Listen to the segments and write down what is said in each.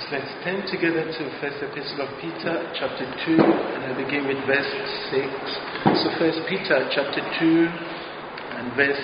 Let's turn together to First Epistle of Peter, chapter 2, and I begin with verse 6. So First Peter, chapter 2, and verse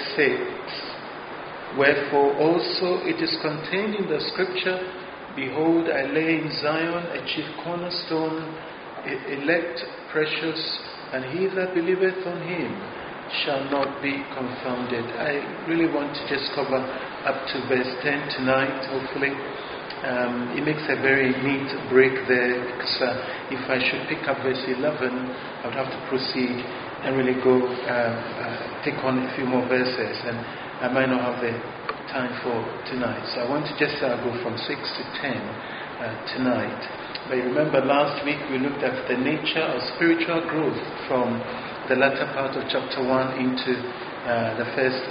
6. Wherefore also it is contained in the scripture, Behold, I lay in Zion a chief cornerstone, elect, precious, and he that believeth on him shall not be confounded. I really want to just cover up to verse 10 tonight, hopefully. It makes a very neat break there, because if I should pick up verse 11, I would have to proceed and really go take on a few more verses, and I might not have the time for tonight. So I want to just go from 6 to 10 tonight. But you remember last week we looked at the nature of spiritual growth from the latter part of chapter 1 into the first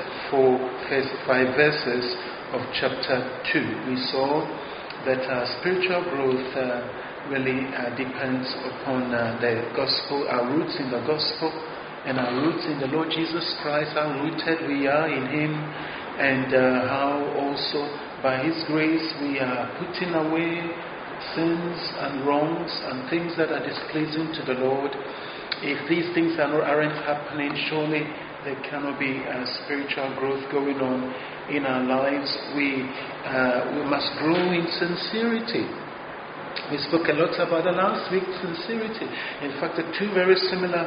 5 verses of chapter 2. We saw that spiritual growth really depends upon the gospel, our roots in the gospel, and our roots in the Lord Jesus Christ, how rooted we are in Him, and how also by His grace we are putting away sins and wrongs and things that are displeasing to the Lord. If these things aren't happening, surely there cannot be spiritual growth going on in our lives. We must grow in sincerity. We spoke a lot about the last week, sincerity. In fact, the two very similar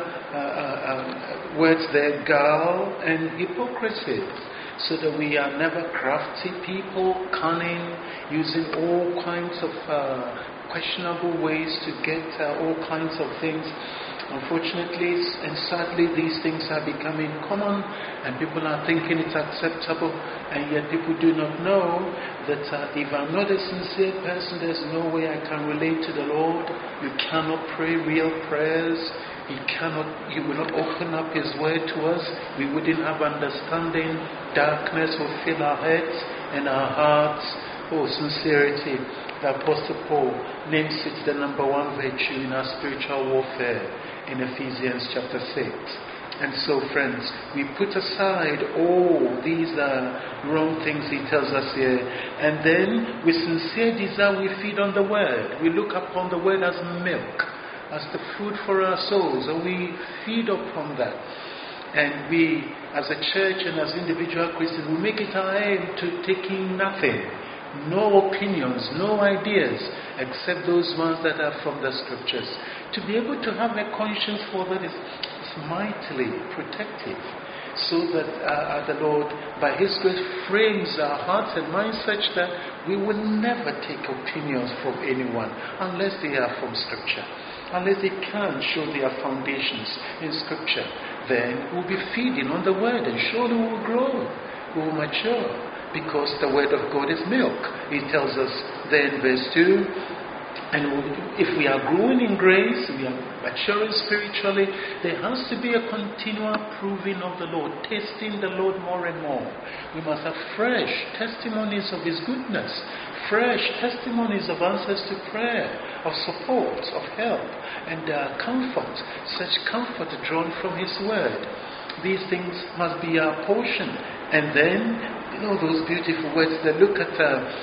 words there, guile and hypocrisy. So that we are never crafty people, cunning, using all kinds of questionable ways to get all kinds of things. Unfortunately and sadly, these things are becoming common, and people are thinking it's acceptable, and yet people do not know that if I'm not a sincere person, there's no way I can relate to the Lord. You cannot pray real prayers. You will not open up His word to us. We wouldn't have understanding. Darkness will fill our heads and our hearts. Oh, sincerity. The Apostle Paul names it the number one virtue in our spiritual warfare in Ephesians chapter 6. And so, friends, we put aside all these wrong things he tells us here, and then with sincere desire we feed on the word. We look upon the word as milk, as the food for our souls, and we feed upon that. And we, as a church and as individual Christians, we make it our aim to taking nothing, no opinions, no ideas, except those ones that are from the scriptures. To be able to have a conscience for that is mightily protective, so that the Lord, by His grace, frames our hearts and minds such that we will never take opinions from anyone unless they are from Scripture, unless they can show their foundations in Scripture. Then we'll be feeding on the Word, and surely we will grow, we will mature, because the Word of God is milk. He tells us there in verse 2, and if we are growing in grace, we are maturing spiritually, there has to be a continual proving of the Lord, tasting the Lord more and more. We must have fresh testimonies of His goodness, fresh testimonies of answers to prayer, of support, of help, and comfort, such comfort drawn from His Word. These things must be our portion. And then, those beautiful words that look at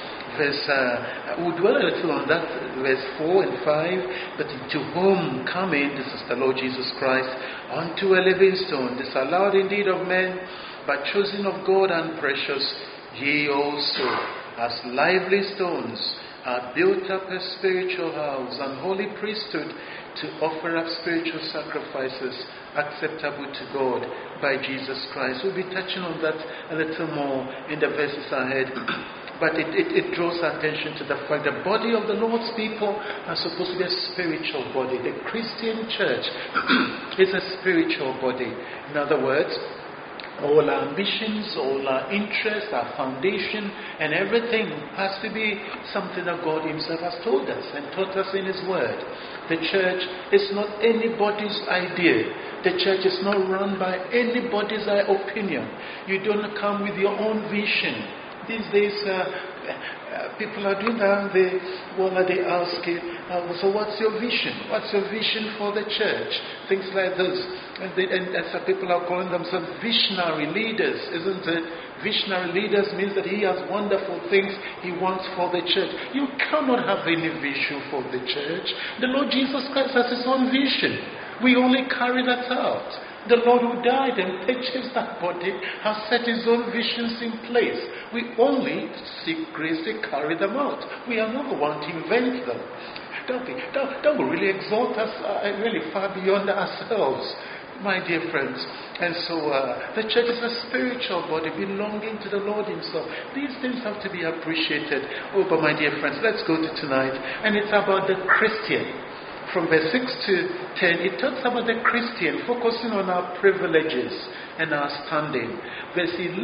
we'll dwell a little on that, verse 4 and 5. But to whom coming, this is the Lord Jesus Christ, unto a living stone, disallowed indeed of men, but chosen of God and precious, ye also, as lively stones, are built up a spiritual house and holy priesthood, to offer up spiritual sacrifices acceptable to God by Jesus Christ. We'll be touching on that a little more in the verses ahead. But it draws attention to the fact the body of the Lord's people are supposed to be a spiritual body. The Christian church is a spiritual body. In other words, all our ambitions, all our interests, our foundation, and everything has to be something that God Himself has told us and taught us in His Word. The church is not anybody's idea. The church is not run by anybody's opinion. You don't come with your own vision. These days, people are doing that. They ask you, so what's your vision? What's your vision for the church? Things like this. And some people are calling themselves visionary leaders, isn't it? Visionary leaders means that he has wonderful things he wants for the church. You cannot have any vision for the church. The Lord Jesus Christ has his own vision. We only carry that out. The Lord who died and purchased that body has set his own visions in place. We only seek grace to carry them out. We are not the one to invent them. That will really exalt us really far beyond ourselves, my dear friends. And so the church is a spiritual body belonging to the Lord himself. These things have to be appreciated. Oh, but my dear friends, let's go to tonight. And it's about the Christian. From verse 6 to 10, it talks about the Christian, focusing on our privileges and our standing. Verse 11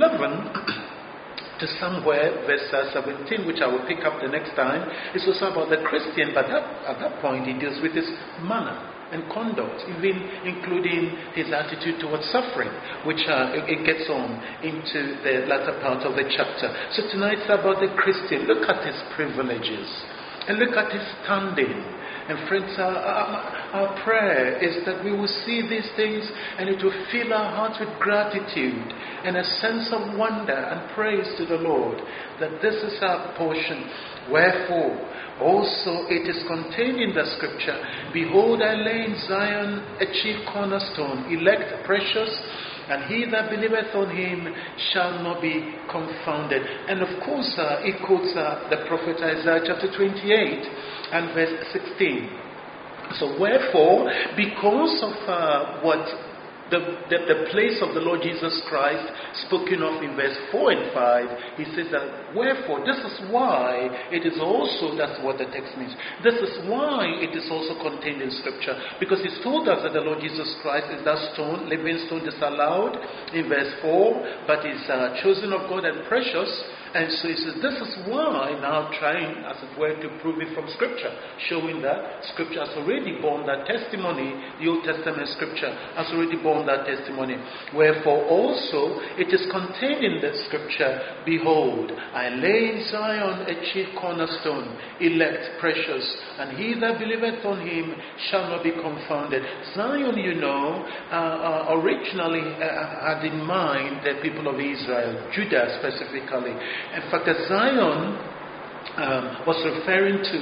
to somewhere, verse 17, which I will pick up the next time, is also about the Christian, but at that point it deals with his manner and conduct, even including his attitude towards suffering, which it gets on into the latter part of the chapter. So tonight it's about the Christian. Look at his privileges and look at his standing. And friends, our prayer is that we will see these things and it will fill our hearts with gratitude and a sense of wonder and praise to the Lord, that this is our portion. Wherefore, also it is contained in the scripture, behold, I lay in Zion a chief cornerstone, elect, precious, and he that believeth on him shall not be confounded. And of course, it quotes the prophet Isaiah chapter 28 and verse 16. So wherefore, because of what the place of the Lord Jesus Christ spoken of in verse 4 and 5, he says that wherefore, this is why it is also, that's what the text means, this is why it is also contained in scripture, because he's told us that the Lord Jesus Christ is that stone, living stone disallowed in verse 4, but is chosen of God and precious. And so he says, this is why, now trying, as it were, to prove it from Scripture, showing that Scripture has already borne that testimony, the Old Testament Scripture has already borne that testimony. Wherefore also it is contained in the Scripture, behold, I lay in Zion a chief cornerstone, elect, precious, and he that believeth on him shall not be confounded. Zion, you know, originally had in mind the people of Israel, Judah specifically. In fact, Zion was referring to,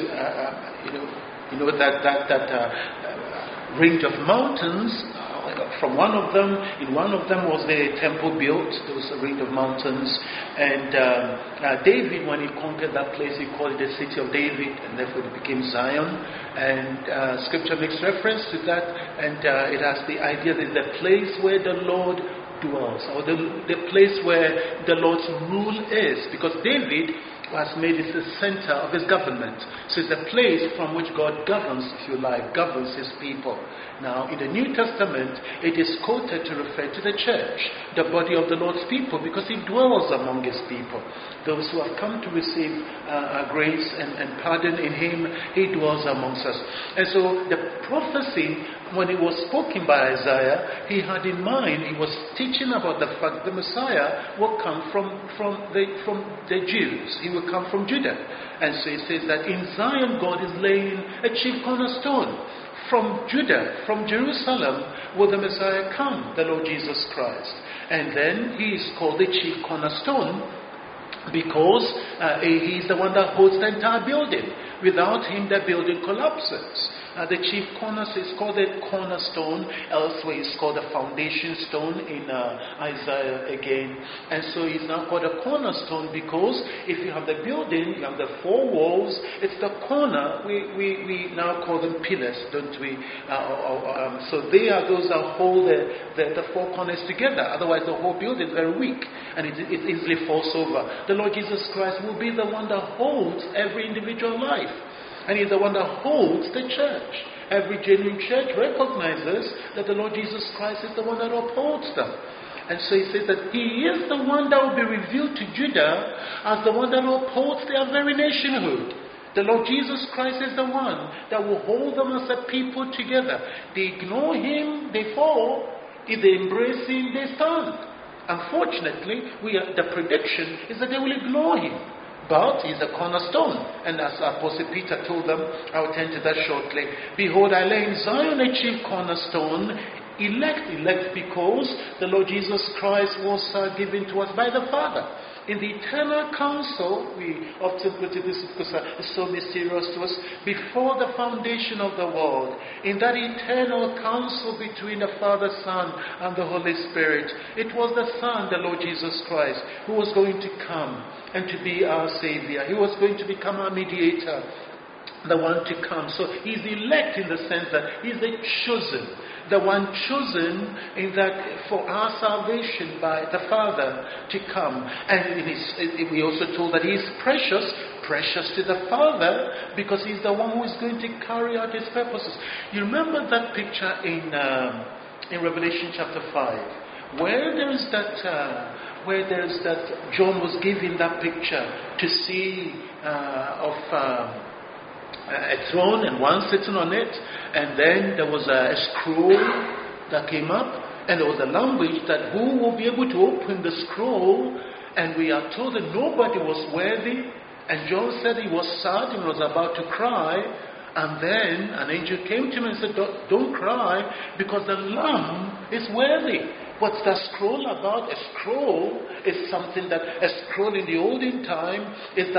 that range of mountains. From one of them was the temple built. There was a range of mountains, and David, when he conquered that place, he called it the city of David, and therefore it became Zion. And Scripture makes reference to that, and it has the idea that the place where the Lord dwells, or the place where the Lord's rule is, because David has made it the center of his government. So it's a place from which God governs, if you like, governs his people. Now, in the New Testament, it is quoted to refer to the church, the body of the Lord's people, because he dwells among his people. Those who have come to receive grace and pardon in him, he dwells amongst us. And so the prophecy, when it was spoken by Isaiah, he had in mind, he was teaching about the fact the Messiah will come from the Jews. He will come from Judah. And so he says that in Zion God is laying a chief cornerstone. From Judah, from Jerusalem, will the Messiah come, the Lord Jesus Christ. And then he is called the chief cornerstone because he is the one that holds the entire building. Without him, the building collapses. The chief cornerstone is called the cornerstone. Elsewhere, it's called the foundation stone in Isaiah again. And so it's now called a cornerstone because if you have the building, you have the four walls. It's the corner. We now call them pillars, don't we? So they are those that hold the four corners together. Otherwise, the whole building is very weak and it easily falls over. The Lord Jesus Christ will be the one that holds every individual life. And he's the one that holds the church. Every genuine church recognizes that the Lord Jesus Christ is the one that upholds them. And so he says that he is the one that will be revealed to Judah as the one that upholds their very nationhood. The Lord Jesus Christ is the one that will hold them as a people together. They ignore him, they fall. If they embrace him, they stand. Unfortunately, the prediction is that they will ignore him. about is a cornerstone. And as Apostle Peter told them, I will turn to that shortly. Behold, I lay in Zion a chief cornerstone, elect because the Lord Jesus Christ was given to us by the Father. In the eternal counsel, we often put it this because it's so mysterious to us, before the foundation of the world, in that eternal counsel between the Father, Son, and the Holy Spirit, it was the Son, the Lord Jesus Christ, who was going to come and to be our Savior. He was going to become our mediator, the one to come. So he's elect in the sense that he's the chosen, the one chosen in that for our salvation by the Father to come. And we also told that he is precious to the Father, because he's the one who is going to carry out his purposes. You remember that picture in Revelation chapter 5, where there is that John was given that picture to see of a throne and one sitting on it, and then there was a scroll that came up, and there was a language that who will be able to open the scroll, and we are told that nobody was worthy, and John said he was sad and was about to cry, and then an angel came to him and said, don't cry, because the Lamb is worthy. What's the scroll about? A scroll is something that, a scroll in the olden time is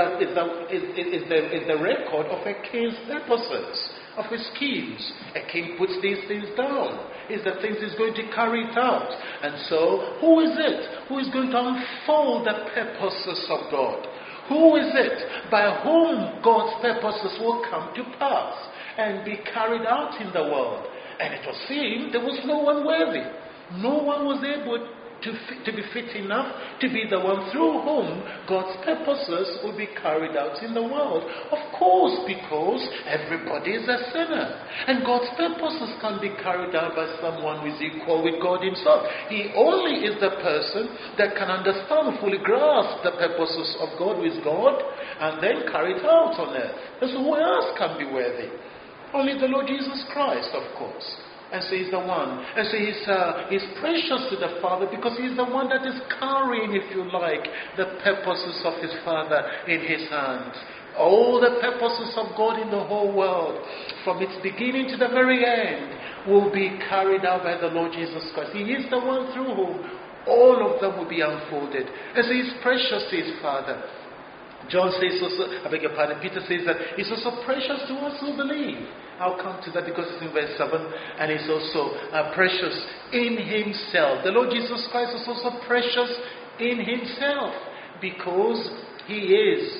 the record of a king's purposes, of his schemes. A king puts these things down. Is the things he's going to carry it out. And so, who is it who is going to unfold the purposes of God? Who is it by whom God's purposes will come to pass and be carried out in the world? And it was seen there was no one worthy. No one was able to be fit enough to be the one through whom God's purposes will be carried out in the world. Of course, because everybody is a sinner. And God's purposes can be carried out by someone who is equal with God himself. He only is the person that can understand, fully grasp the purposes of God, who is God, and then carry it out on earth. And so who else can be worthy? Only the Lord Jesus Christ, of course. And so he's the one. And so he's precious to the Father, because he's the one that is carrying, if you like, the purposes of his Father in his hands. All the purposes of God in the whole world, from its beginning to the very end, will be carried out by the Lord Jesus Christ. He is the one through whom all of them will be unfolded. And so he's precious to his Father. John says also, Peter says that he's also precious to us who believe. I'll come to that because it's in verse 7. And he's also precious in himself. The Lord Jesus Christ is also precious in himself, because he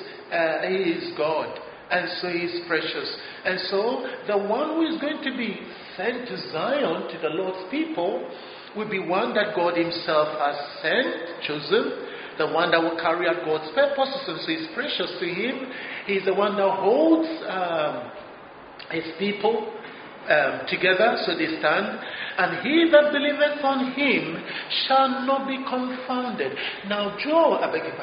is God. And so he's precious. And so the one who is going to be sent to Zion, to the Lord's people, will be one that God himself has sent, chosen, the one that will carry out God's purposes. And so he's precious to him. He's the one that holds his people together, so they stand. And he that believeth on him shall not be confounded. Now John,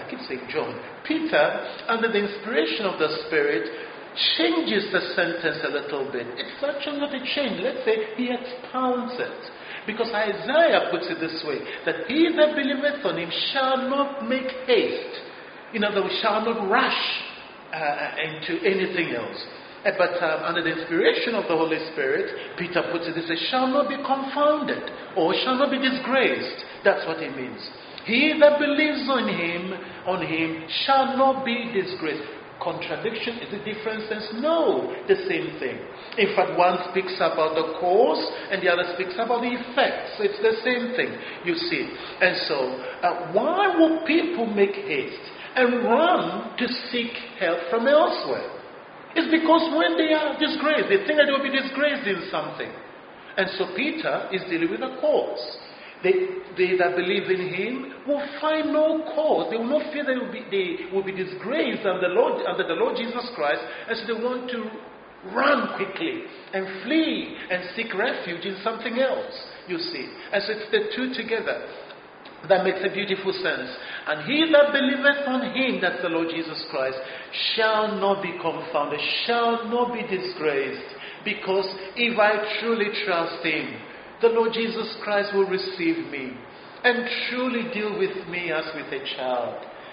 Peter, under the inspiration of the Spirit, changes the sentence a little bit. It's actually not a change. Let's say he expounds it. Because Isaiah puts it this way, that he that believeth on him shall not make haste. In other words, shall not rush into anything else. But under the inspiration of the Holy Spirit, Peter puts it this way, shall not be confounded, or shall not be disgraced. That's what it means. He that believes on him shall not be disgraced. Contradiction? Is it different sense? No, the same thing. In fact, one speaks about the cause and the other speaks about the effects. It's the same thing, you see. And so, why will people make haste and run to seek help from elsewhere? It's because when they are disgraced, they think that they will be disgraced in something. And so Peter is dealing with a cause. They that believe in him will find no cause. They will not fear that they will be disgraced under the Lord Jesus Christ, and so they want to run quickly and flee and seek refuge in something else, you see. And so it's the two together. That makes a beautiful sense. And he that believeth on him, that's the Lord Jesus Christ, shall not be confounded, shall not be disgraced. Because if I truly trust him, the Lord Jesus Christ will receive me and truly deal with me as with a child.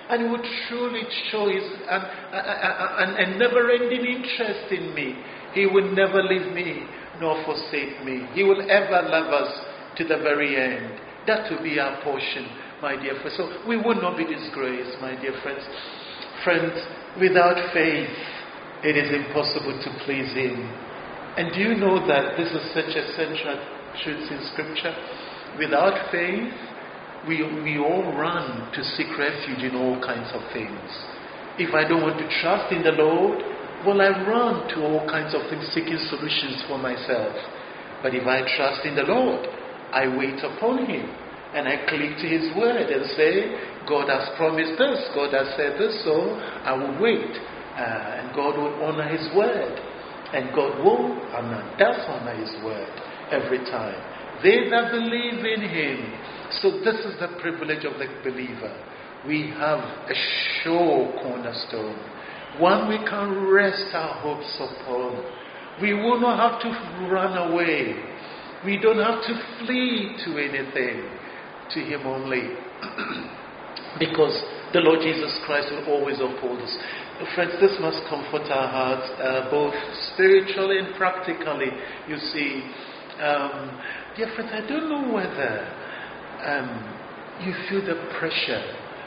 And He would truly show His a never-ending interest in me. He will never leave me nor forsake me. He will ever love us to the very end. That will be our portion, my dear friends. So we will not be disgraced, my dear friends. Friends, without faith, it is impossible to please Him. And do you know that this is such a central truth in Scripture? Without faith, we all run to seek refuge in all kinds of things. If I don't want to trust in the Lord, well, I run to all kinds of things, seeking solutions for myself. But if I trust in the Lord, I wait upon Him, and I cling to His word and say, God has promised this, God has said this, so I will wait. And God will honor His word. And God will and does honor His word every time. They that believe in Him. So this is the privilege of the believer. We have a sure cornerstone, one we can rest our hopes upon. We will not have to run away. We don't have to flee to anything, to Him only. Because the Lord Jesus Christ will always uphold us. Friends, this must comfort our hearts, both spiritually and practically. You see, dear friends, I don't know whether you feel the pressure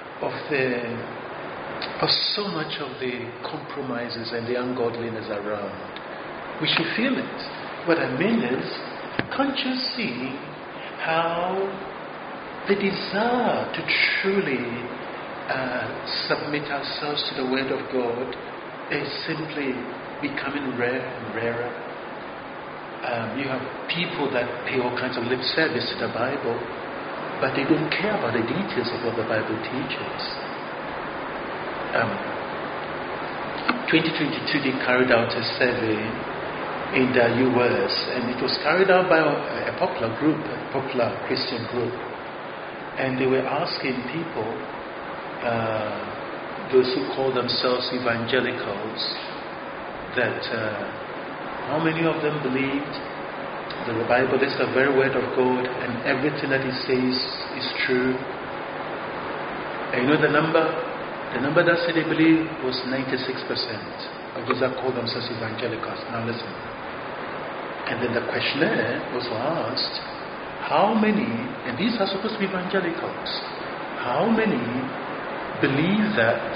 of so much of the compromises and the ungodliness around. We should feel it. What I mean is, can't you see how the desire to truly submit ourselves to the Word of God is simply becoming rare and rarer? You have people that pay all kinds of lip service to the Bible, but they don't care about the details of what the Bible teaches. 2022 they carried out a survey in the US, and it was carried out by a popular group, a popular Christian group, and they were asking people, those who call themselves evangelicals, that how many of them believed that the Bible is the very word of God and everything that it says is true. And you know the number that said they believe was 96% of those that call themselves evangelicals. Now listen. And then the questionnaire was asked, how many, and these are supposed to be evangelicals, how many believe that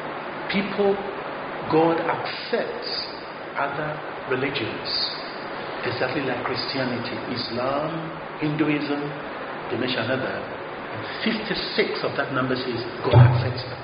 God accepts other religions, exactly like Christianity, Islam, Hinduism, they mention another, and 56 of that number says God accepts them.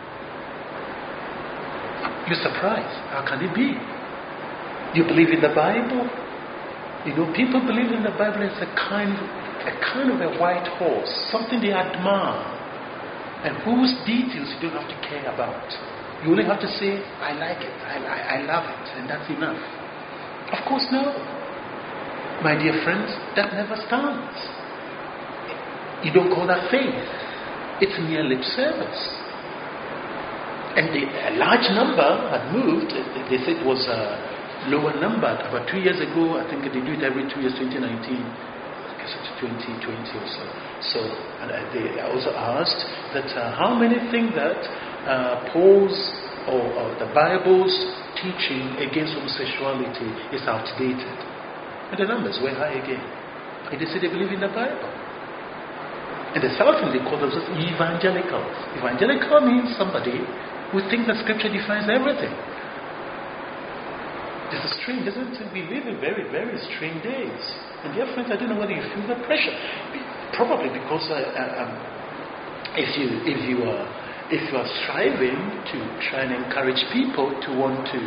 You're surprised. How can it be? You believe in the Bible? You know, people believe in the Bible as a kind of a white horse, something they admire, and whose details you don't have to care about. You only have to say, I like it, I love it, and that's enough. Of course, no. My dear friends, that never stands. You don't call that faith. It's mere lip service. And a large number had moved. They said it was a lower number. About 2 years ago, I think they do it every 2 years, 2019. I guess it's 2020 or so. So and they also asked that how many think that Paul's or the Bible's teaching against homosexuality is outdated. And the numbers were high again. And they said they believe in the Bible. And the third thing they call themselves evangelicals. Evangelical means somebody who thinks that Scripture defines everything. This is strange, isn't it? We live in very, very strange days. And dear friends, I don't know whether you feel the pressure. Probably because if you are striving to try and encourage people to want to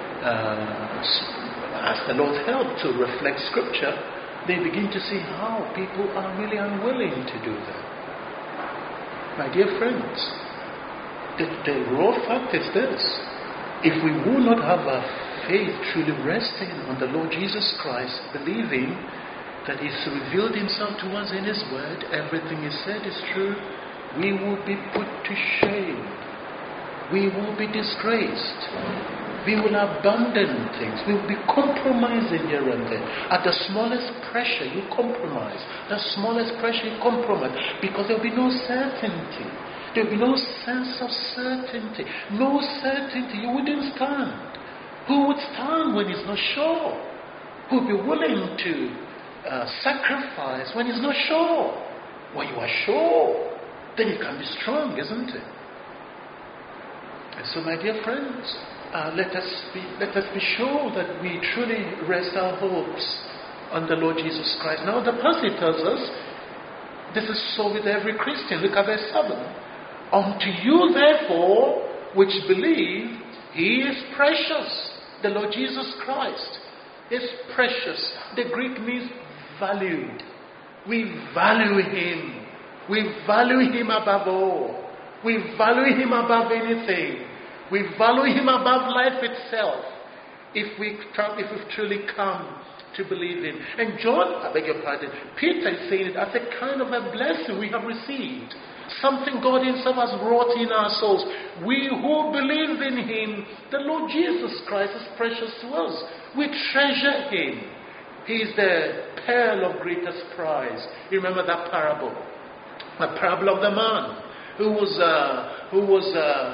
ask the Lord's help to reflect Scripture, they begin to see how people are really unwilling to do that. My dear friends, the raw fact is this: if we will not have our faith truly resting on the Lord Jesus Christ, believing that He's revealed Himself to us in His Word, everything He said is true, we will be put to shame. We will be disgraced. We will abandon things. We will be compromising here and there. At the smallest pressure, you compromise. The smallest pressure, you compromise. Because there will be no certainty. There will be no sense of certainty. No certainty. You wouldn't stand. Who would stand when he's not sure? Who would be willing to sacrifice when he's not sure? When you are sure, then you can be strong, isn't it? And so, my dear friends, let us be sure that we truly rest our hopes on the Lord Jesus Christ. Now, the passage tells us this is so with every Christian. Look at verse 7. Unto you, therefore, which believe, he is precious. The Lord Jesus Christ is precious. The Greek means valued. We value him. We value him above all. We value him above anything. We value him above life itself. If we've truly come to believe him. And John, I beg your pardon, Peter is saying it as a kind of a blessing we have received. Something God himself has wrought in our souls. We who believe in him, the Lord Jesus Christ is precious to us. We treasure him. He is the pearl of greatest price. You remember that parable? The parable of the man who was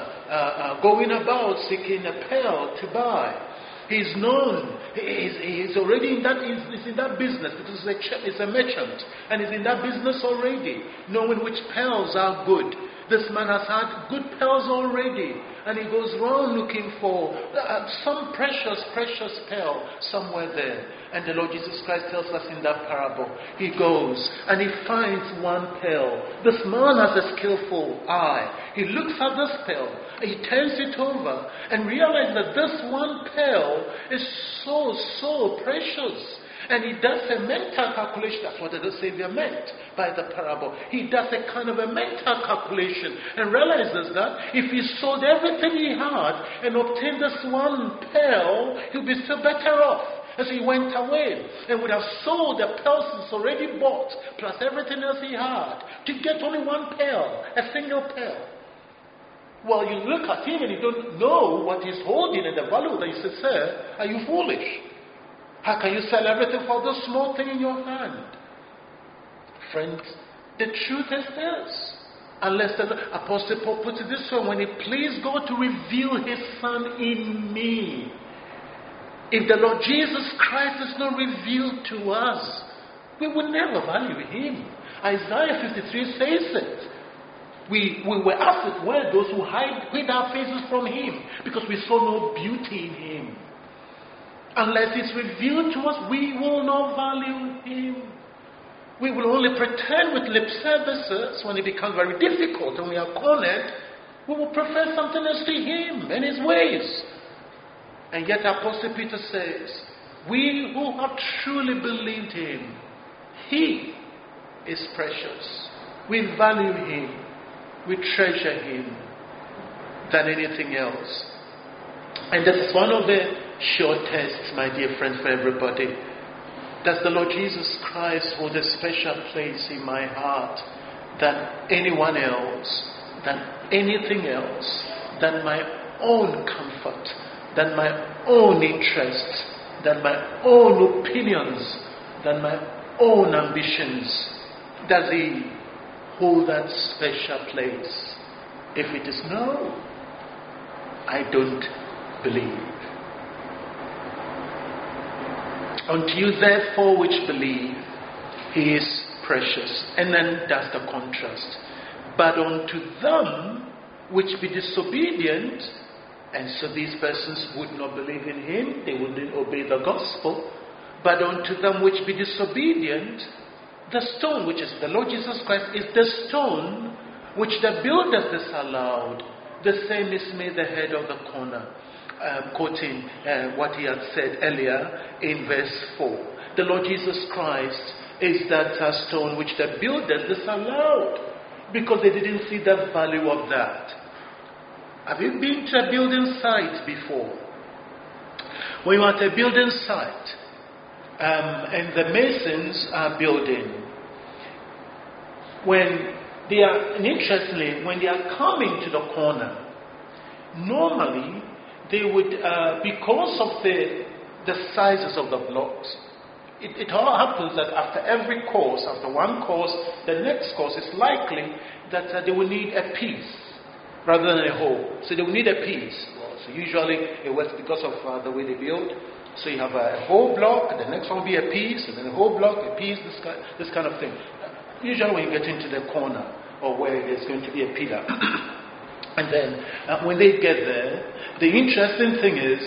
going about seeking a pearl to buy. He's known. He's already in that. He's in that business because he's a merchant, and he's in that business already, knowing which pearls are good. This man has had good pearls already, and he goes around looking for some precious pearl somewhere there. And the Lord Jesus Christ tells us in that parable, he goes and he finds one pearl. This man has a skillful eye. He looks at this pearl, he turns it over, and realizes that this one pearl is so precious. And he does a mental calculation. That's what the Savior meant by the parable. He does a kind of a mental calculation and realizes that if he sold everything he had and obtained this one pearl, he'll be still better off. And so he went away and would have sold the pearls he's already bought, plus everything else he had, to get only one pearl, a single pearl. Well, you look at him and you don't know what he's holding and the value that you say, sir, are you foolish? How can you sell everything for this small thing in your hand? Friends, the truth is this. Unless the Apostle Paul puts it this way, when it pleased God to reveal his Son in me. If the Lord Jesus Christ is not revealed to us, we will never value him. Isaiah 53 says it. We were as it were those who hid our faces from him because we saw no beauty in him. Unless it's revealed to us, we will not value him. We will only pretend with lip services when it becomes very difficult and we are cornered. We will prefer something else to him and his ways. And yet Apostle Peter says, we who have truly believed him, he is precious. We value him. We treasure him than anything else. And this is one of the sure tests, my dear friend, for everybody. Does the Lord Jesus Christ hold a special place in my heart than anyone else, than anything else, than my own comfort, than my own interests, than my own opinions, than my own ambitions? Does he hold that special place? If it is no, I don't believe. Unto you therefore which believe, he is precious. And then that's the contrast. But unto them which be disobedient, and so these persons would not believe in him, they wouldn't obey the gospel. But unto them which be disobedient, the stone, which is the Lord Jesus Christ, is the stone which the builders disallowed. The same is made the head of the corner. Quoting what he had said earlier in verse 4. The Lord Jesus Christ is that stone which the builders disallowed because they didn't see the value of that. Have you been to a building site before? When you're at a building site and the masons are building, and interestingly, when they are coming to the corner, normally they would, because of the sizes of the blocks, it all happens that after every course, after one course, the next course is likely that they will need a piece rather than a whole. So they will need a piece. Well, so usually it works because of the way they build. So you have a whole block, the next one will be a piece, and then a whole block, a piece, this kind of thing. Usually when you get into the corner or where there's going to be a pillar. And then when they get there, the interesting thing is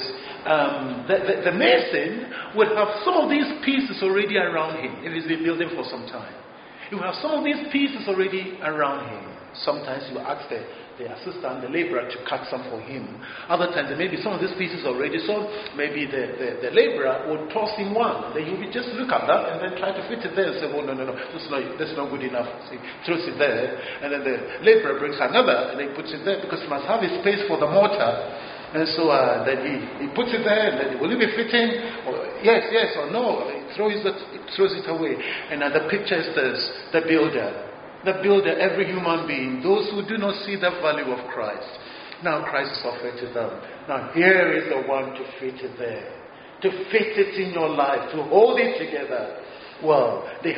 the mason would have some of these pieces already around him if he's been building for some time. He will have some of these pieces already around him. Sometimes you ask the assistant, the laborer, to cut some for him. Other times there may be some of these pieces already, so maybe the laborer would toss him one. Then he would just look at that and then try to fit it there and say, oh, no, that's not good enough. So he throws it there, and then the laborer brings another and he puts it there because he must have a space for the mortar. And so then he puts it there, and then will it be fitting? Or yes or no? He throws it away. And the picture is this: the builder, every human being, those who do not see the value of Christ. Now Christ is offered to them. Now here is the one to fit it there, to fit it in your life, to hold it together. Well, they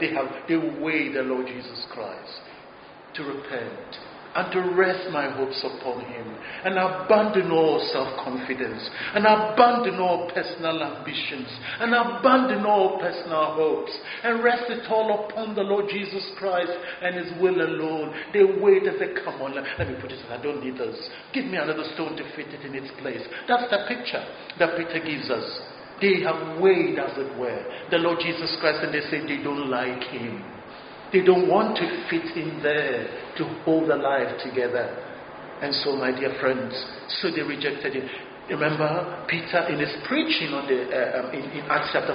weigh the Lord Jesus Christ to repent and to rest my hopes upon him, and abandon all self-confidence, and abandon all personal ambitions, and abandon all personal hopes, and rest it all upon the Lord Jesus Christ and his will alone. They wait and say, come on, let me put it, I don't need this. Give me another stone to fit it in its place. That's the picture that Peter gives us. They have weighed, as it were, the Lord Jesus Christ, and they say they don't like him. They don't want to fit in there to hold the life together. And so, my dear friends, so they rejected him. Remember, Peter, in his preaching in Acts chapter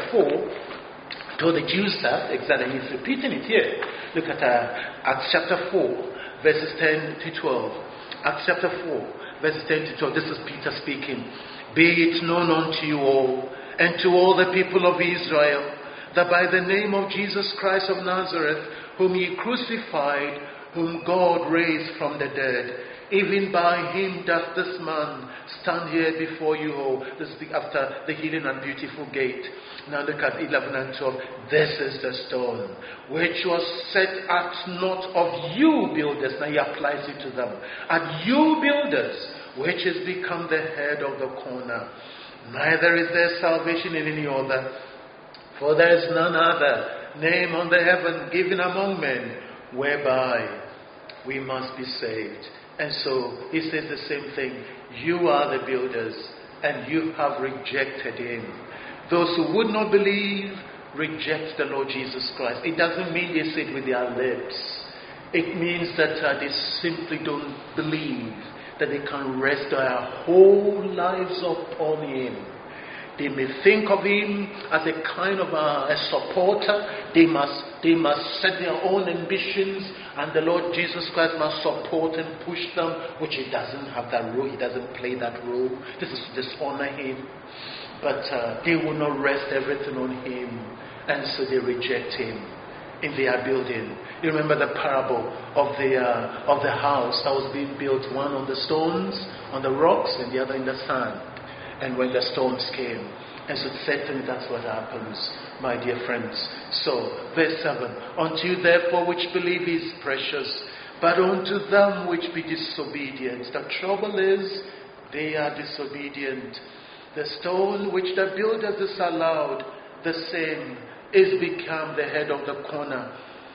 4, told the Jews that, exactly, he's repeating it here. Look at Acts chapter 4, verses 10 to 12. Acts chapter 4, verses 10 to 12. This is Peter speaking. Be it known unto you all, and to all the people of Israel, that by the name of Jesus Christ of Nazareth, whom ye crucified, whom God raised from the dead, even by him doth this man stand here before you all. This is after the healing and beautiful gate. Now look at 11 and 12. This is the stone which was set at naught of you builders. Now he applies it to them. At you builders, which has become the head of the corner. Neither is there salvation in any other, for there is none other name under heaven given among men whereby we must be saved. And so he says the same thing. You are the builders, and you have rejected him. Those who would not believe reject the Lord Jesus Christ. It doesn't mean they say it with their lips. It means that they simply don't believe that they can rest their whole lives upon him. They may think of him as a kind of a supporter. They must set their own ambitions, and the Lord Jesus Christ must support and push them, which he doesn't have that role. He doesn't play that role. This is to dishonor him. But they will not rest everything on him, and so they reject him in their building. You remember the parable of the house that was being built, one on the stones, on the rocks, and the other in the sand. And when the storms came, and so certainly that's what happens, my dear friends. So, verse 7, unto you therefore which believe is precious, but unto them which be disobedient. The trouble is, they are disobedient. The stone which the builders disallowed, the same is become the head of the corner.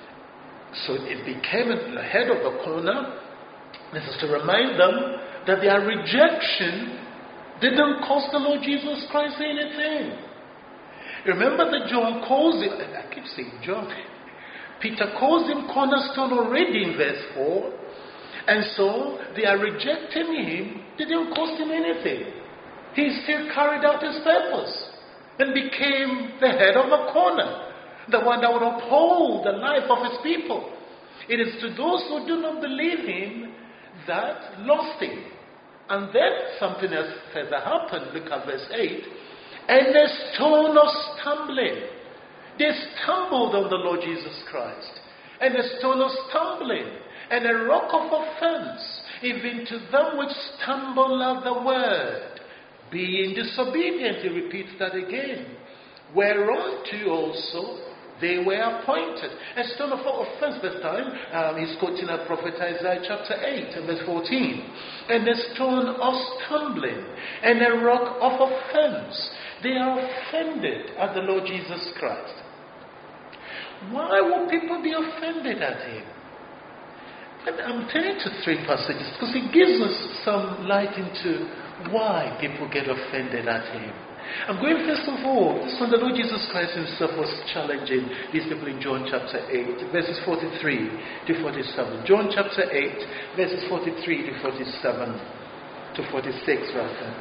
So it became the head of the corner. This is to remind them that their rejection didn't cost the Lord Jesus Christ anything. Remember that John calls him, I keep saying John, Peter calls him cornerstone already in verse 4. And so they are rejecting him. Didn't cost him anything. He still carried out his purpose and became the head of the corner, the one that would uphold the life of his people. It is to those who do not believe him that lost him. And then something else further happened. Look at verse 8. And a stone of stumbling. They stumbled on the Lord Jesus Christ. And a stone of stumbling. And a rock of offense. Even to them which stumble at the word. Being disobedient. He repeats that again. whereunto also they were appointed. A stone of offense this time, he's quoting a prophet Isaiah chapter 8 and verse 14. And a stone of stumbling and a rock of offense. They are offended at the Lord Jesus Christ. Why would people be offended at him? And I'm turning to three passages because it gives us some light into why people get offended at him. I'm going first of all, this one the Lord Jesus Christ himself was challenging these people in John chapter 8, verses 43 to 47. John chapter 8, verses 43 to 47, to 46 rather.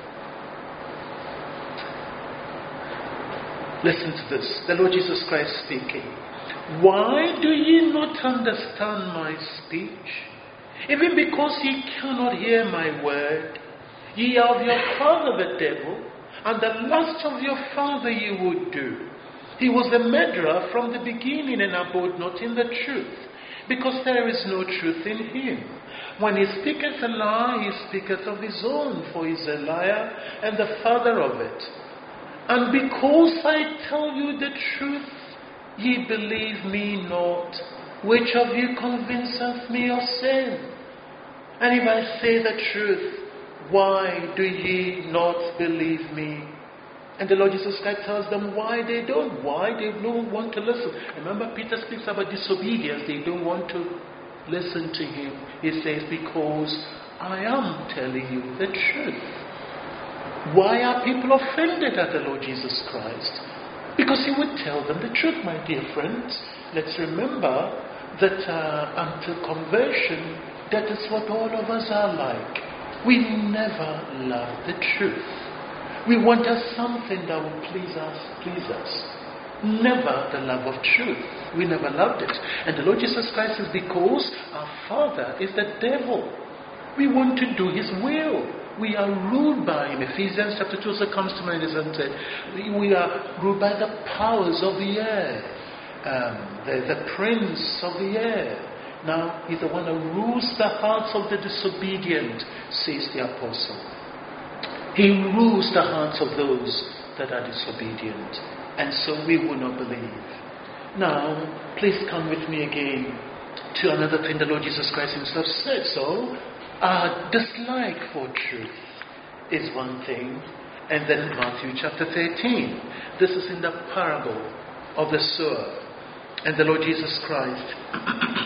Listen to this. The Lord Jesus Christ speaking. Why do ye not understand my speech? Even because ye cannot hear my word, ye are of your father the devil, and the lust of your father ye would do. He was a murderer from the beginning and abode not in the truth, because there is no truth in him. When he speaketh a lie, he speaketh of his own, for he is a liar and the father of it. And because I tell you the truth, ye believe me not. Which of you convinceth me of sin? And if I say the truth, why do ye not believe me? And the Lord Jesus Christ tells them why they don't. Why they don't want to listen. Remember, Peter speaks about disobedience. They don't want to listen to him. He says, because I am telling you the truth. Why are people offended at the Lord Jesus Christ? Because he would tell them the truth, my dear friends. Let's remember that until conversion, that is what all of us are like. We never love the truth. We want something that will please us. Never the love of truth. We never loved it. And the Lord Jesus Christ is because our father is the devil. We want to do his will. We are ruled by him. Ephesians chapter 2 also comes to mind, isn't it? We are ruled by the powers of the air. The prince of the air. Now, he's the one who rules the hearts of the disobedient, says the apostle. He rules the hearts of those that are disobedient. And so we will not believe. Now, please come with me again to another thing the Lord Jesus Christ himself said. So, our dislike for truth is one thing. And then Matthew chapter 13. This is in the parable of the sower. And the Lord Jesus Christ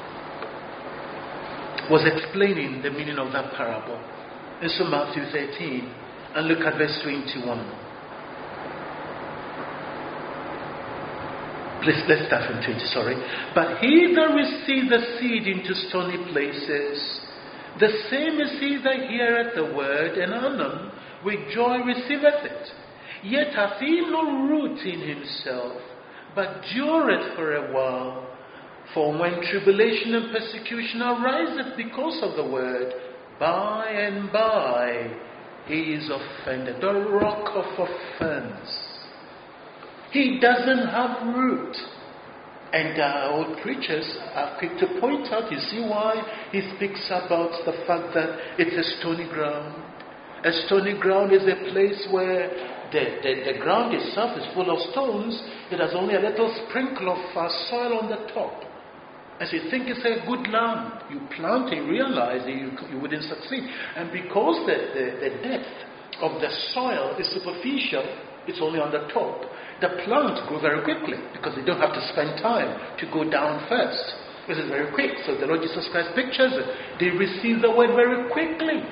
was explaining the meaning of that parable. And so Matthew 13, and look at verse 21. Let's start from 20, sorry. But he that received the seed into stony places, the same is he that heareth the word, and anon with joy receiveth it. Yet hath he no root in himself, but dureth for a while. For when tribulation and persecution ariseth because of the word, by and by he is offended. The rock of offense. He doesn't have root. And old preachers are quick to point out, you see why he speaks about the fact that it's a stony ground. A stony ground is a place where the ground itself is full of stones. It has only a little sprinkle of soil on the top. As you think it's a good land, you plant and realize that you wouldn't succeed. And because the depth of the soil is superficial, it's only on the top, the plants grow very quickly because they don't have to spend time to go down first. This is very quick. So the Lord Jesus Christ pictures it. They receive the word very quickly.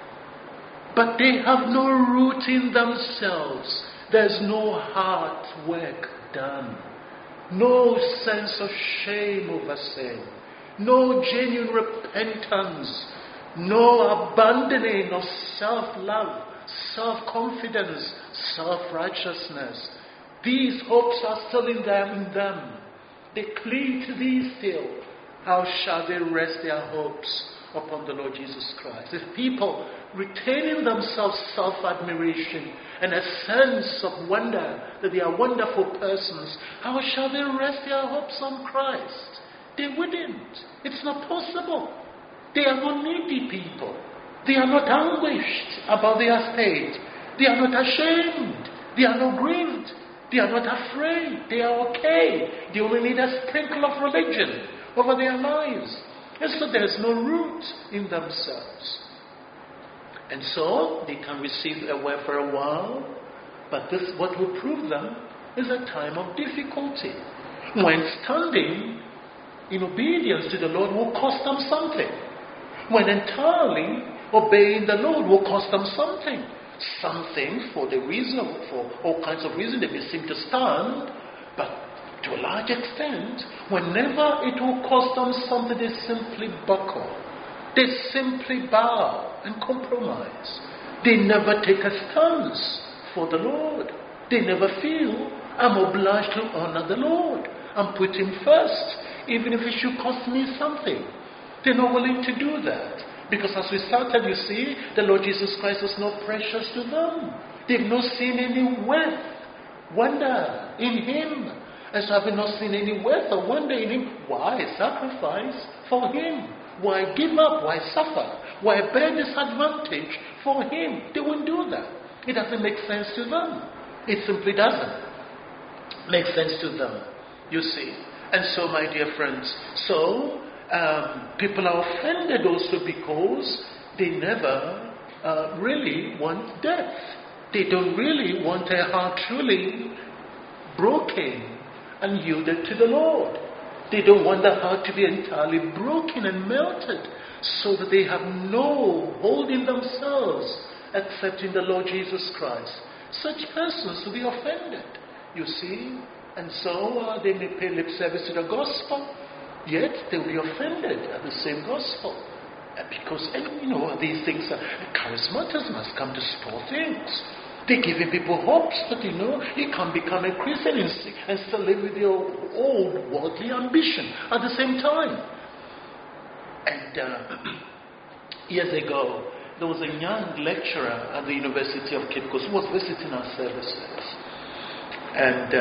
But they have no root in themselves. There's no heart work done. No sense of shame over sin. No genuine repentance. No abandoning of self-love, self-confidence, self-righteousness. These hopes are still in them. They cling to these still. How shall they rest their hopes upon the Lord Jesus Christ? If people retain in themselves self-admiration and a sense of wonder that they are wonderful persons, how shall they rest their hopes on Christ? They wouldn't. It's not possible. They are not needy people. They are not anguished about their state. They are not ashamed. They are not grieved. They are not afraid. They are okay. They only need a sprinkle of religion over their lives. And so there is no root in themselves. And so they can receive a word for a while, but this, what will prove them is a time of difficulty. When standing in obedience to the Lord will cost them something. When entirely obeying the Lord will cost them something. Something for the reason, for all kinds of reasons they may seem to stand, but to a large extent, whenever it will cost them something, they simply buckle. They simply bow and compromise. They never take a stance for the Lord. They never feel, I'm obliged to honor the Lord and put Him first, even if it should cost me something. They're not willing to do that. Because as we started, you see, the Lord Jesus Christ is not precious to them. They've not seen any wonder in Him. And so having not seen any worth or wonder in Him, why sacrifice for Him? Why give up? Why suffer? Why bear disadvantage for Him? They won't do that. It doesn't make sense to them. It simply doesn't make sense to them, you see. And so, my dear friends, people are offended also because they never really want death. They don't really want their heart truly broken and yielded to the Lord. They don't want the heart to be entirely broken and melted so that they have no hold in themselves except in the Lord Jesus Christ. Such persons will be offended, you see. And so they may pay lip service to the gospel, yet they will be offended at the same gospel. Because, these things charismatism has come to spoil things. They're giving people hopes that, you can become a Christian and still live with your old worldly ambition at the same time. And years ago, there was a young lecturer at the University of Cape Coast who was visiting our services. And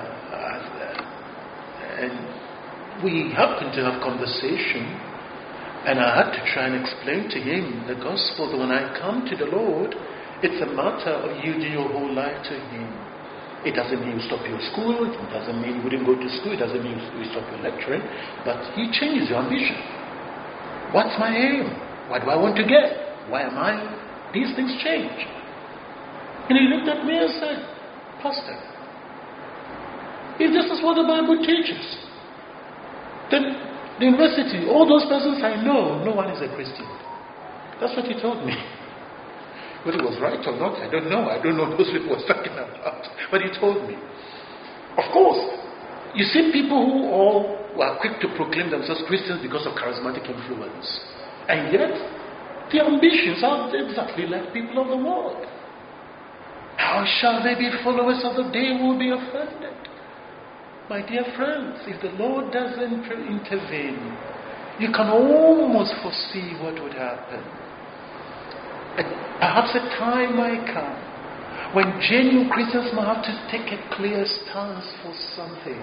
we happened to have conversation, and I had to try and explain to him the gospel that when I come to the Lord, it's a matter of yielding your whole life to Him. It doesn't mean you stop your school, it doesn't mean you wouldn't go to school, it doesn't mean you stop your lecturing, but He changes your ambition. What's my aim? What do I want to get? Why am I? These things change. And he looked at me and said, Pastor, if this is what the Bible teaches, then the university, all those persons I know, no one is a Christian. That's what he told me. Whether it was right or not, I don't know. I don't know those people was talking about. But he told me. Of course, you see people who all are quick to proclaim themselves Christians because of charismatic influence. And yet, their ambitions are exactly like people of the world. How shall they be followers of the day who will be offended? My dear friends, if the Lord doesn't intervene, you can almost foresee what would happen. Perhaps a time might come when genuine Christians might have to take a clear stance for something.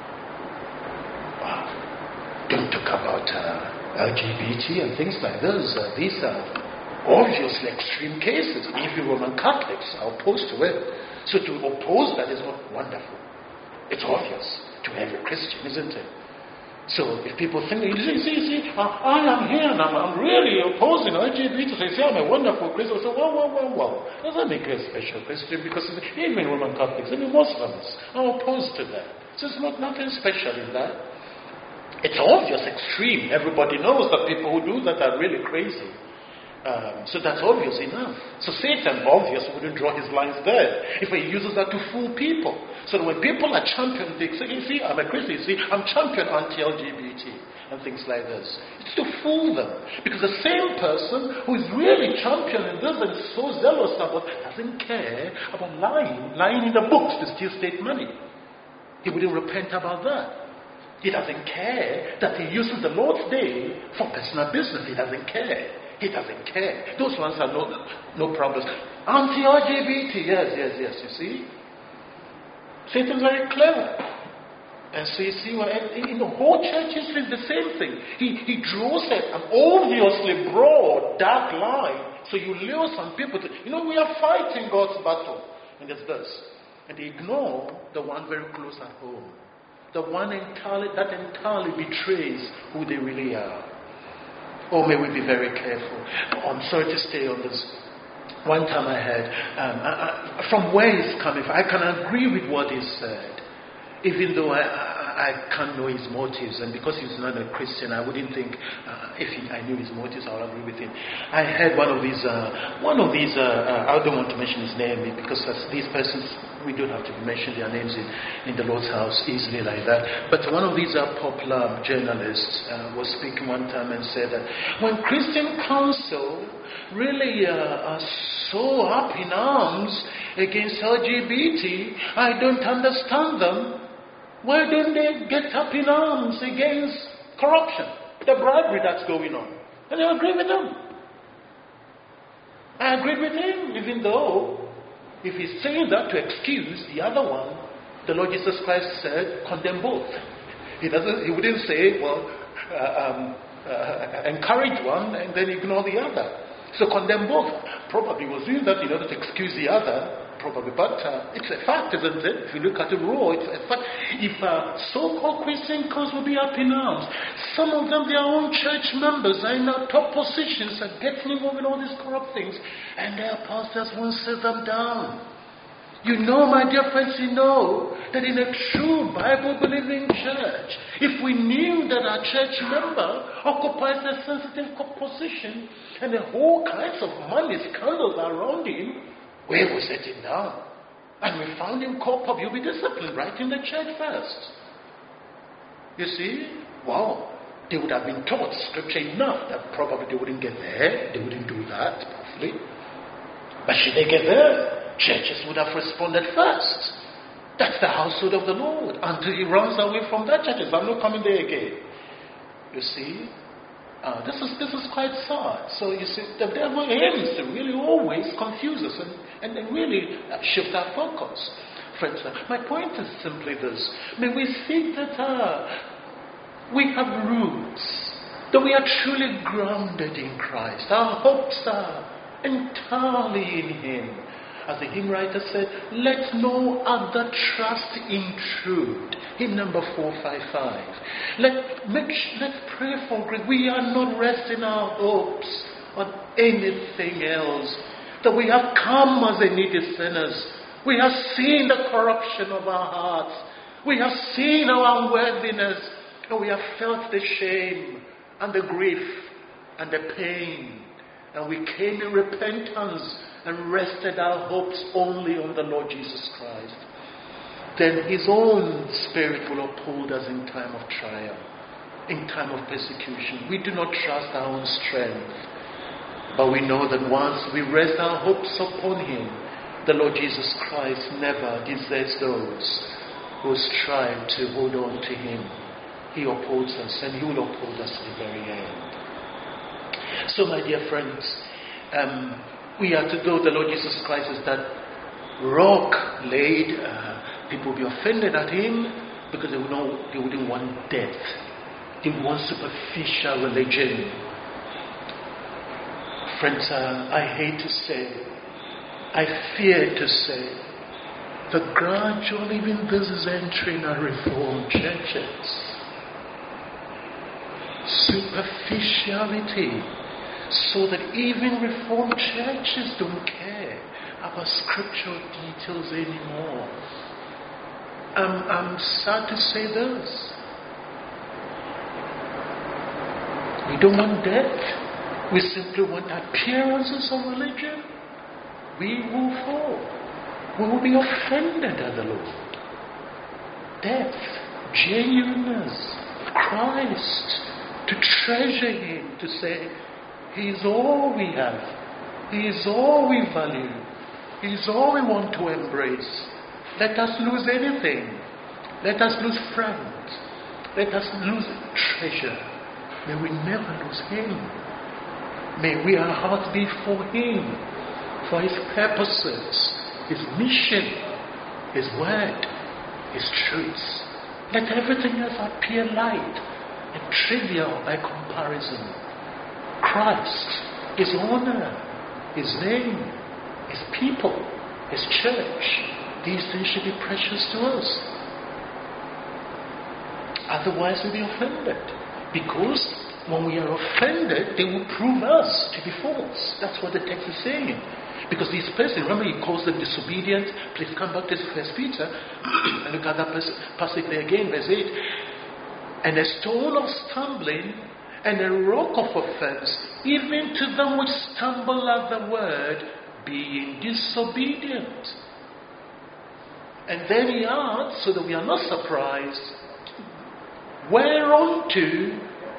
Wow. Don't talk about LGBT and things like those. These are obviously extreme cases. Even Roman Catholics are opposed to it. So to oppose that is not wonderful. It's obvious to every Christian, isn't it? So if people think, see, I am here and I'm really opposing LGBT, so they say I'm a wonderful Christian. So, well. Doesn't make you a special Christian because even Roman Catholics, even Muslims are opposed to that. So it's nothing special in that. It's obvious, extreme. Everybody knows that people who do that are really crazy. So that's obvious enough. So Satan, obviously, wouldn't draw his lines there if he uses that to fool people. So when people are championing, they say, you see, I'm a Christian, you see, I'm champion anti-LGBT and things like this. It's to fool them. Because the same person who is really championing this and is so zealous about doesn't care about lying in the books to steal state money. He wouldn't repent about that. He doesn't care that he uses the Lord's day for personal business. He doesn't care. He doesn't care. Those ones are no problems. Anti-LGBT, yes, you see. Satan's very clever. And so you see, in the whole church history, the same thing. He draws an obviously broad, dark line. So you lure some people to, we are fighting God's battle in this verse. and they ignore the one very close at home. The one that entirely betrays who they really are. Oh, may we be very careful. Oh, I'm sorry to stay on this. One time I heard, from where he's coming from, I can agree with what he said, even though I can't know his motives, and because he's not a Christian, I wouldn't think, if I knew his motives, I would agree with him. I heard one of these, I don't want to mention his name, because these persons, we don't have to mention their names in the Lord's house easily like that. But one of these popular journalists was speaking one time and said that when Christian Council really are so up in arms against LGBT, I don't understand them. Why don't they get up in arms against corruption, the bribery that's going on? And I agree with them. I agree with him, even though if he's saying that to excuse the other one, the Lord Jesus Christ said, condemn both. He wouldn't say, encourage one and then ignore the other. So condemn both. Probably was doing that in order to excuse the other. Probably, but it's a fact, isn't it? If you look at the raw, it's a fact. If so-called Christian cause will be up in arms, some of them, their own church members, are in top positions, are getting involved in all these corrupt things, and their pastors won't sit them down. You know, my dear friends, you know that in a true Bible-believing church, if we knew that our church member occupies a sensitive position and the whole kinds of money scandals around him, we will set him down. And we found him culpable. You'll be disciplined right in the church first. You see? Wow. They would have been taught scripture enough that probably they wouldn't get there. They wouldn't do that properly. But should they get there, churches would have responded first. That's the household of the Lord. Until he runs away from that church, I'm not coming there again. You see? This is quite sad. So you see, the devil aims to really always confuse us and really shift our focus. Friends, my point is simply this. May we see that we have roots, that we are truly grounded in Christ. Our hopes are entirely in Him. As the hymn writer said, let no other trust intrude. Hymn number 455. Let's pray for grace. We are not resting our hopes on anything else. That we have come as a needy sinners. We have seen the corruption of our hearts. We have seen our unworthiness. And we have felt the shame and the grief and the pain. And we came in repentance and rested our hopes only on the Lord Jesus Christ. Then His own Spirit will uphold us in time of trial, in time of persecution. We do not trust our own strength, but we know that once we rest our hopes upon Him, the Lord Jesus Christ never deserts those who strive to hold on to Him. He upholds us, and He will uphold us to the very end. So, my dear friends, we are to go. The Lord Jesus Christ is that rock laid. People will be offended at Him because they wouldn't want death. They want superficial religion. Friends, I hate to say, I fear to say, that gradually even this is entering our Reformed churches. Superficiality. So that even Reformed churches don't care about scriptural details anymore. I'm sad to say this. We don't want death. We simply want appearances of religion. We will fall. We will be offended at the Lord. Depth, genuineness, Christ, to treasure Him, to say, He is all we have. He is all we value. He is all we want to embrace. Let us lose anything. Let us lose friends. Let us lose treasure. May we never lose Him. May our hearts be for Him, for His purposes, His mission, His word, His truths. Let everything else appear light and trivial by comparison. Christ, His honor, His name, His people, His church, these things should be precious to us. Otherwise, we'll be offended. Because when we are offended, they will prove us to be false. That's what the text is saying. Because these persons, remember, he calls them disobedient. Please come back to 1 Peter and look at that passage there again, verse 8. And a stone of stumbling and a rock of offense, even to them which stumble at the word, being disobedient. And then he adds, so that we are not surprised, whereunto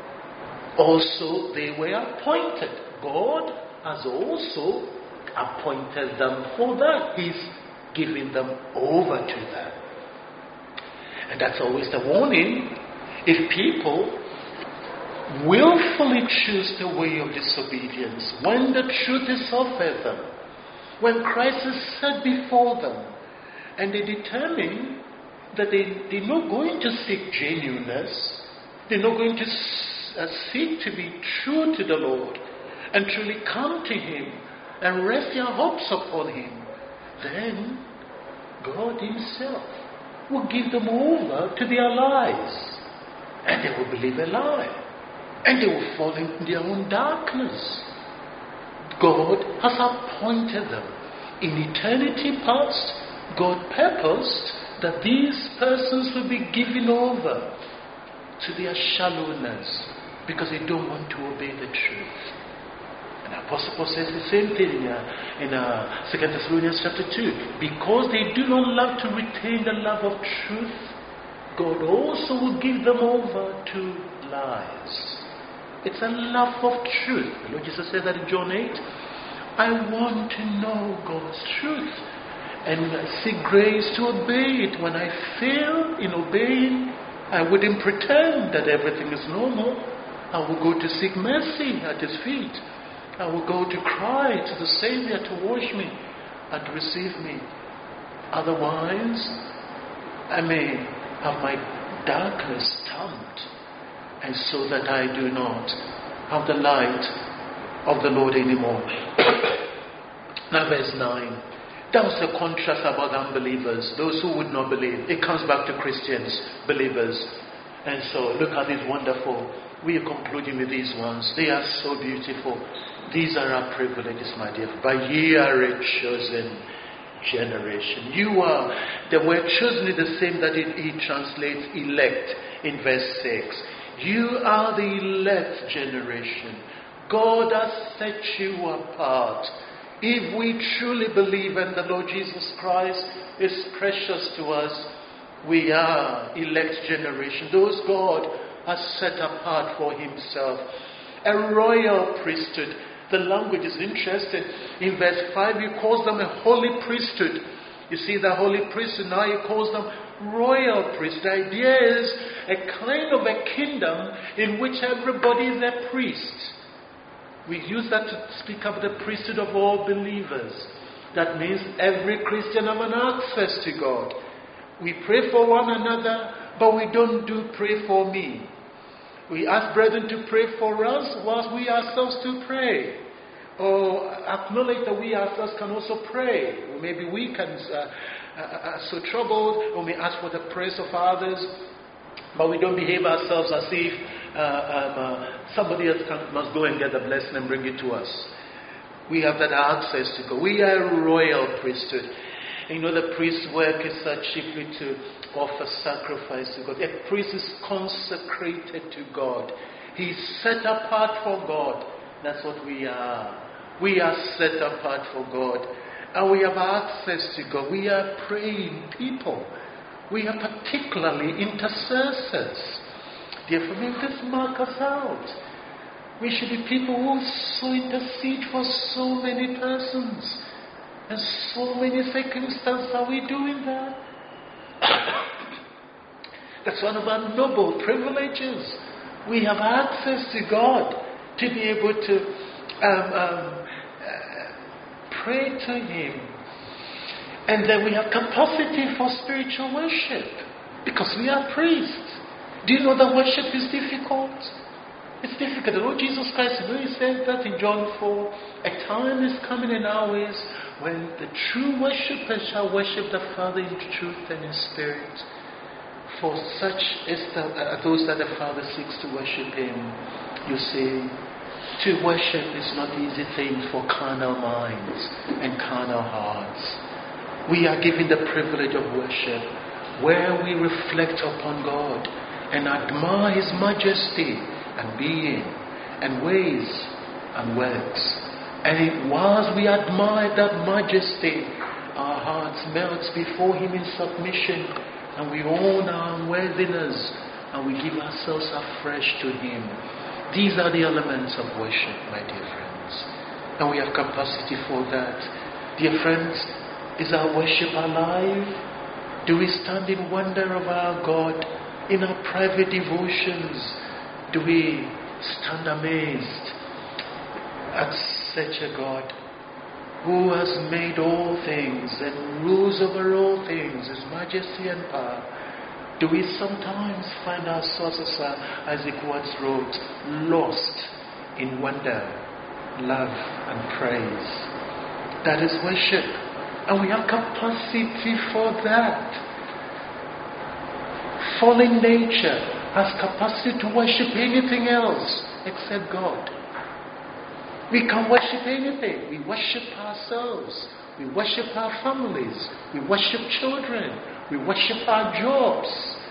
also they were appointed. God has also appointed them for that. He's giving them over to that. And that's always the warning. If people willfully choose the way of disobedience, when the truth is offered them, when Christ is set before them, and they determine that they're not going to seek genuineness, they're not going to seek to be true to the Lord and truly come to Him and rest their hopes upon Him, then God Himself will give them over to their lies, and they will believe a lie, and they will fall into their own darkness. God has appointed them. In eternity past, God purposed that these persons will be given over to their shallowness because they don't want to obey the truth. And Apostle Paul says the same thing in 2 Thessalonians chapter 2. Because they do not love to retain the love of truth, God also will give them over to lies. It's a love of truth. The Lord Jesus said that in John 8. I want to know God's truth and seek grace to obey it. When I fail in obeying, I wouldn't pretend that everything is normal. I will go to seek mercy at His feet. I will go to cry to the Savior to wash me and to receive me. Otherwise, I may have my darkness stamped, and so that I do not have the light of the Lord anymore. Now verse 9. That was the contrast about unbelievers, those who would not believe. It comes back to Christians, believers. And so look at this wonderful. We are concluding with these ones. They are so beautiful. These are our privileges, my dear. But ye are a chosen generation. You are. The word chosen is the same that he translates elect in verse 6. You are the elect generation. God has set you apart. If we truly believe and the Lord Jesus Christ is precious to us, we are elect generation. Those God has set apart for Himself. A royal priesthood. The language is interesting. In verse 5, He calls them a holy priesthood. You see the holy priesthood, now He calls them royal priesthood. The idea is a kind of a kingdom in which everybody is a priest. We use that to speak of the priesthood of all believers. That means every Christian has an access to God. We pray for one another, but we don't do pray for me. We ask brethren to pray for us whilst we ourselves to pray. Or acknowledge that we ourselves can also pray. Or maybe we can are so troubled, or we ask for the prayers of others, but we don't behave ourselves as if somebody else must go and get the blessing and bring it to us. We have that access to God. We are a royal priesthood. And you know, the priest's work is chiefly to offer sacrifice to God. A priest is consecrated to God. He's set apart for God. That's what we are. We are set apart for God. And we have access to God. We are praying people. We are particularly intercessors. Therefore, may this mark us out. We should be people who so intercede for so many persons. And so many circumstances. Are we doing that? That's one of our noble privileges. We have access to God to be able to pray to Him. And then we have capacity for spiritual worship because we are priests. Do you know that worship is difficult? It's difficult. The Lord Jesus Christ, He said that in John 4, a time is coming in our ways when the true worshippers shall worship the Father in truth and in spirit. For such are those that the Father seeks to worship Him. You see, to worship is not an easy thing for carnal minds and carnal hearts. We are given the privilege of worship, where we reflect upon God and admire His majesty and being and ways and works. And whilst we admire that majesty, our hearts melt before Him in submission, and we own our unworthiness, and we give ourselves afresh to Him. These are the elements of worship, my dear friends. And we have capacity for that. Dear friends, is our worship alive? Do we stand in wonder of our God in our private devotions? Do we stand amazed at such a God who has made all things and rules over all things, His majesty and power? Do we sometimes find ourselves, as Isaac once wrote, lost in wonder, love and praise? That is worship. And we have capacity for that. Fallen nature has capacity to worship anything else except God. We can worship anything. We worship ourselves. We worship our families. We worship children. We worship our jobs.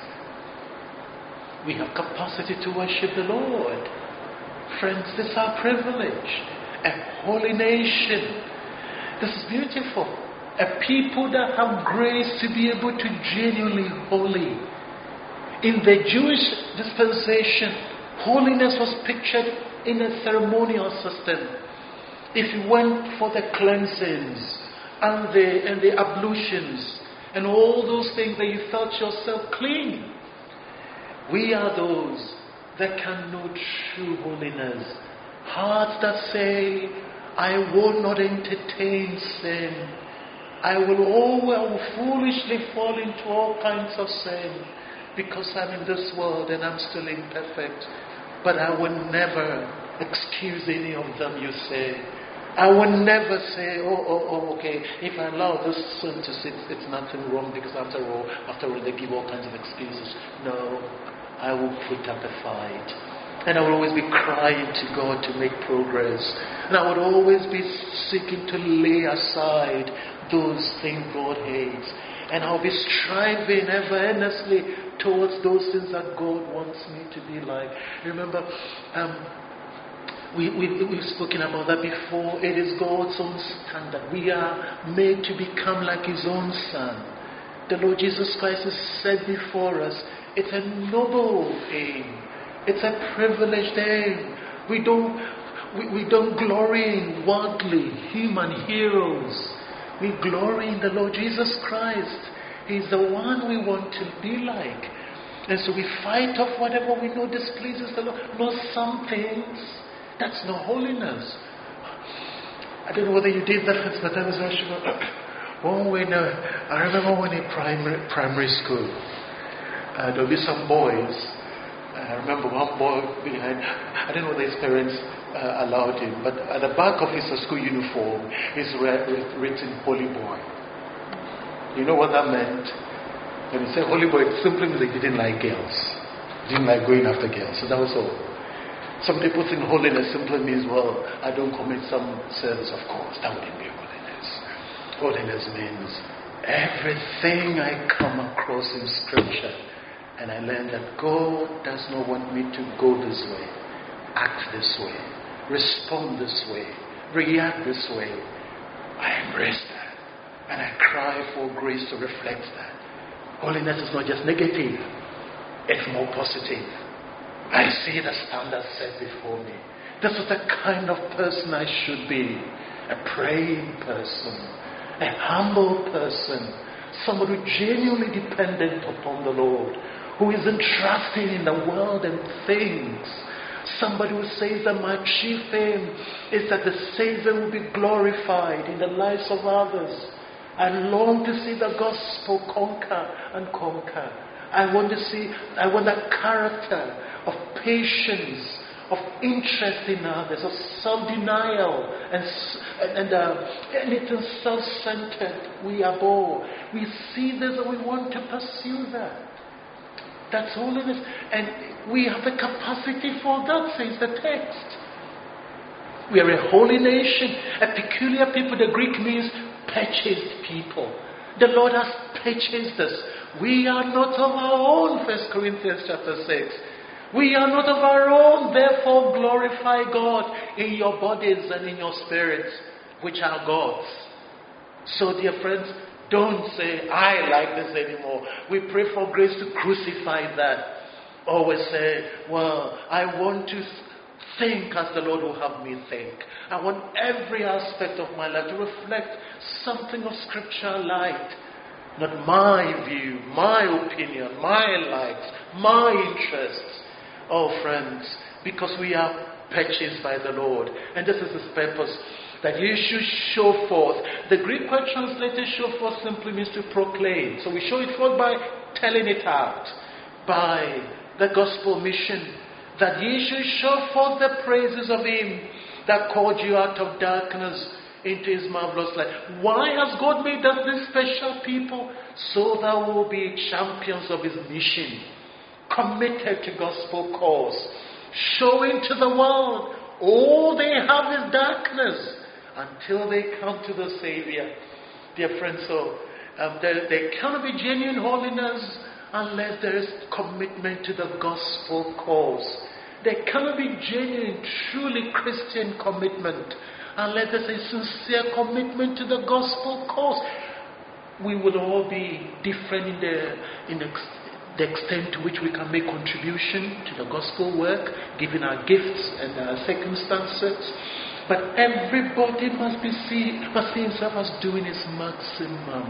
We have capacity to worship the Lord. Friends, this is our privilege. A holy nation. This is beautiful. A people that have grace to be able to genuinely holy. In the Jewish dispensation, holiness was pictured in a ceremonial system. If you went for the cleansings and the ablutions and all those things that you felt yourself clean, we are those that can know true holiness. Hearts that say, I will not entertain sin. I will foolishly fall into all kinds of sin because I'm in this world and I'm still imperfect. But I will never excuse any of them, you say. I will never say, okay, if I allow this sin to sit, it's nothing wrong because after all, they give all kinds of excuses. No, I will put up a fight. And I will always be crying to God to make progress. And I would always be seeking to lay aside those things God hates. And I'll be striving ever earnestly towards those things that God wants me to be like. Remember, we've spoken about that before. It is God's own standard. We are made to become like His own Son. The Lord Jesus Christ is set before us. It's a noble aim. It's a privileged aim. We don't glory in worldly human heroes. We glory in the Lord Jesus Christ. He's the one we want to be like. And so we fight off whatever we know displeases the Lord. Not some things. That's not holiness. I don't know whether you did that, but that was actually I remember when in primary school, there'll be some boys. I remember one boy behind. I don't know whether his parents allowed him, but at the back of his school uniform is written "Holy Boy." You know what that meant? When he said "Holy Boy," it simply means he didn't like girls, didn't like going after girls. So that was all. Some people think holiness simply means, well, I don't commit some sins. Of course, that wouldn't be holiness. Holiness means everything I come across in Scripture, and I learned that God does not want me to go this way, act this way, respond this way, react this way. I embrace that, and I cry for grace to reflect that. Holiness is not just negative, it's more positive. I see the standard set before me. This is the kind of person I should be. A praying person, a humble person, somebody genuinely dependent upon the Lord, who isn't trusting in the world and things. Somebody who says that my chief aim is that the Savior will be glorified in the lives of others. I long to see the gospel conquer and conquer. I want that character of patience, of interest in others, of self-denial, and anything self-centered. We abhor. We see this and we want to pursue that. That's holiness. And we have the capacity for that, says the text. We are a holy nation, a peculiar people. The Greek means purchased people. The Lord has purchased us. We are not of our own, 1 Corinthians chapter 6. We are not of our own, therefore glorify God in your bodies and in your spirits, which are God's. So, dear friends, don't say, I like this anymore. We pray for grace to crucify that. Always say, well, I want to think as the Lord will have me think. I want every aspect of my life to reflect something of scriptural light. Not my view, my opinion, my likes, my interests. Oh friends, because we are purchased by the Lord. And this is His purpose, that you should show forth. The Greek word translated show forth simply means to proclaim. So we show it forth by telling it out, by the gospel mission, that ye should show forth the praises of Him that called you out of darkness into His marvelous light. Why has God made us this special people? So that we will be champions of His mission, committed to gospel cause, showing to the world all they have is darkness until they come to the Savior. Dear friends, so there cannot be genuine holiness unless there is commitment to the gospel cause. There cannot be genuine, truly Christian commitment unless there's a sincere commitment to the gospel cause. We will all be different in the extent to which we can make contribution to the gospel work, given our gifts and our circumstances. But everybody must see himself as doing his maximum.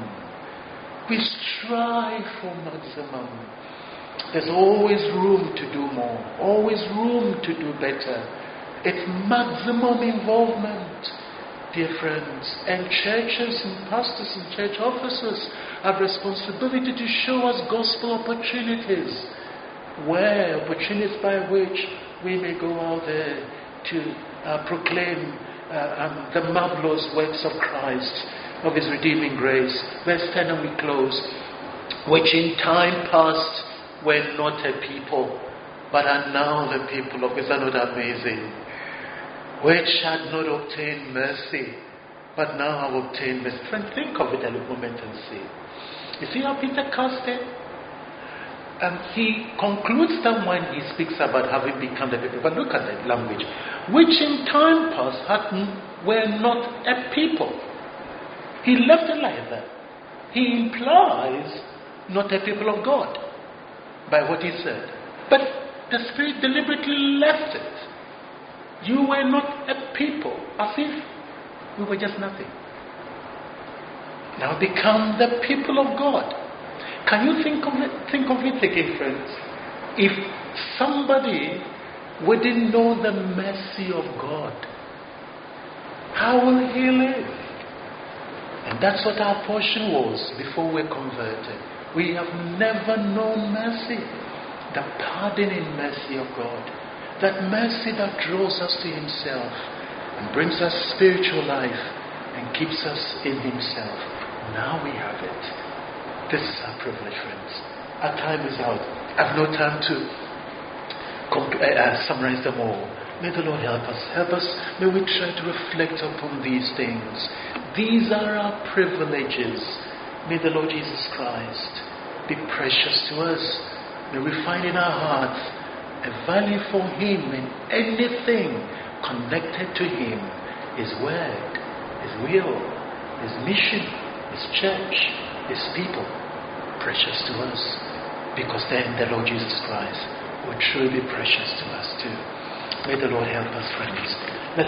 We strive for maximum. There's always room to do more, always room to do better. It's maximum involvement, dear friends. And churches and pastors and church officers have responsibility to show us gospel opportunities, where opportunities by which we may go out there to proclaim the marvelous works of Christ, of His redeeming grace. Verse 10 and we close. Which in time past were not a people, but are now the people of God. Is that not amazing? Which had not obtained mercy, but now have obtained mercy. Friend, think of it a moment and see. You see how Peter cast it? He concludes them when he speaks about having become the people. But look at the language. Which in time past were not a people. He left it like that. He implies not a people of God by what he said. But the Spirit deliberately left it. You were not a people, as if we were just nothing. Now become the people of God. Can you think of it again, friends? If somebody wouldn't know the mercy of God, how will he live? And that's what our portion was before we were converted. We have never known mercy, the pardoning mercy of God, that mercy that draws us to Himself and brings us spiritual life and keeps us in Himself. Now we have it. This is our privilege, friends. Our time is out. I have no time to summarize them all. May the Lord help us. Help us. May we try to reflect upon these things. These are our privileges. May the Lord Jesus Christ be precious to us. May we find in our hearts a value for Him in anything connected to Him. His word, His will, His mission, His church, His people. Precious to us. Because then the Lord Jesus Christ will truly be precious to us too. May the Lord help us, friends.